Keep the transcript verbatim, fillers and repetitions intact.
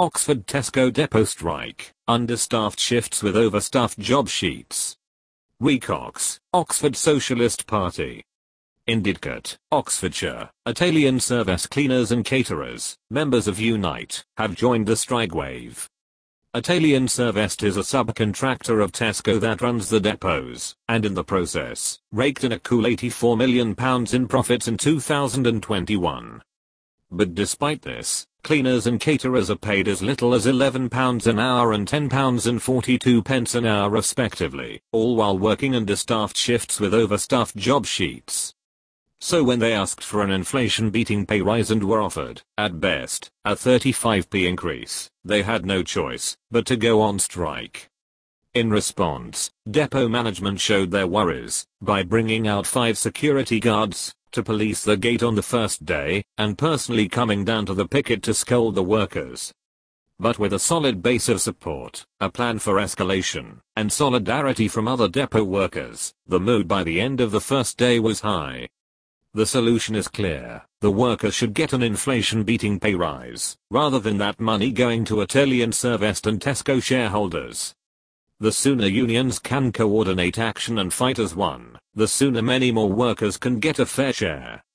Oxford Tesco depot strike, understaffed shifts with overstuffed job sheets. Wecox, Oxford Socialist Party. In Didcot, Oxfordshire, Italian service cleaners and caterers, members of Unite, have joined the strike wave. Italian Servest is a subcontractor of Tesco that runs the depots, and in the process, raked in a cool eighty-four million pounds in profits in two thousand twenty-one. But despite this, cleaners and caterers are paid as little as eleven pounds an hour and ten pounds forty-two an hour respectively, all while working understaffed shifts with overstuffed job sheets. So when they asked for an inflation-beating pay rise and were offered, at best, a thirty-five p increase, they had no choice but to go on strike. In response, depot management showed their worries by bringing out five security guards to police the gate on the first day, and personally coming down to the picket to scold the workers. But with a solid base of support, a plan for escalation, and solidarity from other depot workers, the mood by the end of the first day was high. The solution is clear: the workers should get an inflation-beating pay rise, rather than that money going to Italian Servest and Tesco shareholders. The sooner unions can coordinate action and fight as one, the sooner many more workers can get a fair share.